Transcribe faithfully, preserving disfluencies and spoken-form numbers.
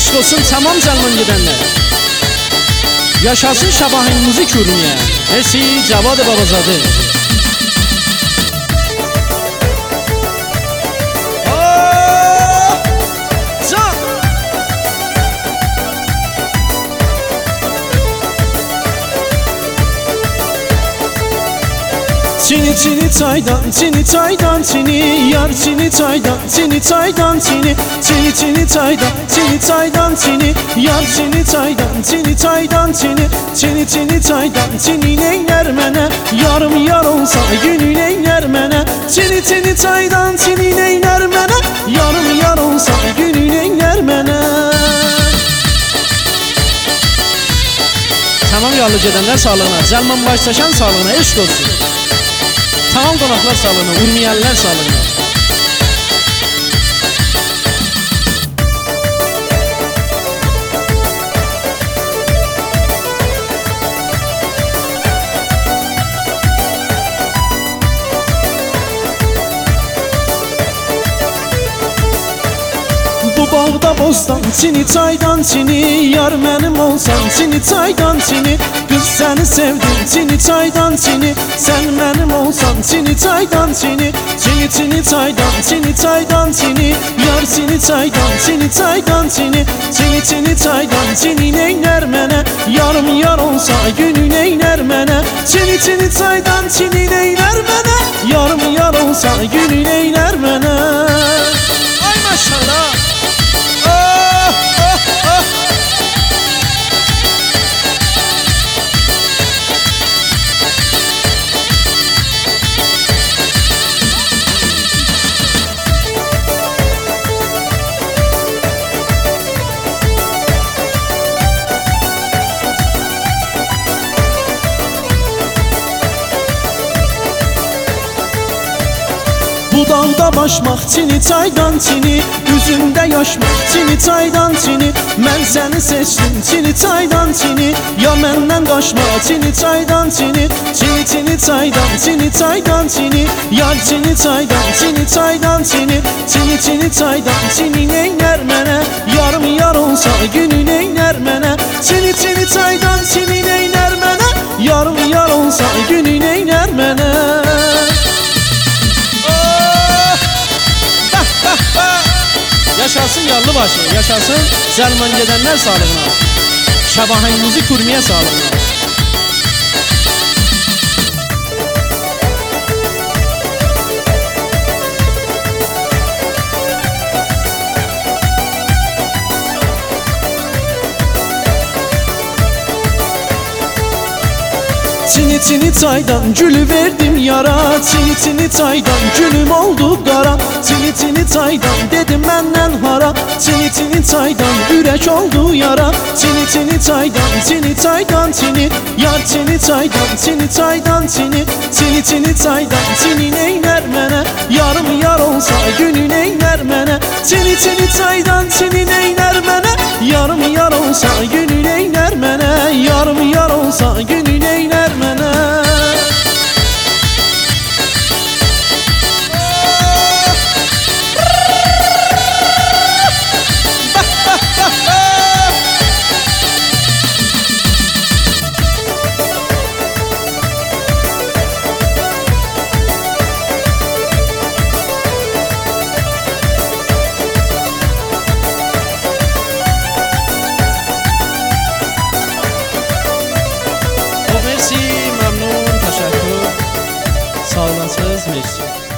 Eşk olsun tamam Zalman gedenler. Yaşasın Şabahin müzik ürünüye. Mersi Cavad Babazadə. Çini çini çaydan, çini çaydan, çini yar çini çaydan, çini çaydan, çini çini çini çaydan, çini çaydan, çini yar çini çaydan, çini çaydan, çini çini çini çaydan, çini neyler mene, yarım yar olsa günü neyler mene, çini çini çaydan, çini neyler mene, yarım yar olsa günü neyler mene. Tamam yollu gedenler sağlığına, Zalman başlaşan sağlığına, eşk olsun. Tamam qonaqlar sağlığına, urmiyenler sağlığına. Bu bağda bostan çini çaydan çini yar mənim olsan çini çaydan çini kız seni sevdim çini çaydan çini sen mənim olsan çini çaydan çini çini çini çaydan çini çaydan çini yar çini çaydan çini çaydan çini çini çini çaydan çini neyler mənə yarım yar olsa günü neyler mənə çini çini çaydan çini neyler mənə yarım yar olsa günü neyler mənə. Ay maşallah. Bu dağda başmaq çini çaydan çini üzümdə yaşmaq çini çaydan çini mən səni seçdim çini çaydan çini ya məndən qaçma çini çaydan çini çini çini çaydan çini çaydan çini yar çini çaydan çini çaydan çini çini çini çaydan çini neylər mənə yarım yar olsa günü neylər mənə çini çini çaydan çini neylər mənə yarım yar olsa günü neylər mənə. Yaşasın Yallıbaşı, yaşasın Zalman gedenler sağlığına, Şabahin müzik ürünüye sağlığına. Çini çini çaydan gülü verdim yara çini çini çaydan gülüm oldu qara çini çini çaydan dedim məndən hara çini çini çaydan ürək oldu yara çini çini çaydan çini çaydan çini yar çini çaydan çini çaydan çini çini çini çaydan çini neylər mənə yarım yar olsa günü neylər mənə çini çini çaydan çini neylər mənə yarım yar olsa günü neylər mənə yarım yar olsa günü neylər mənə. Mersi, memnun, teşekkür. Sağ olasınız, mersi.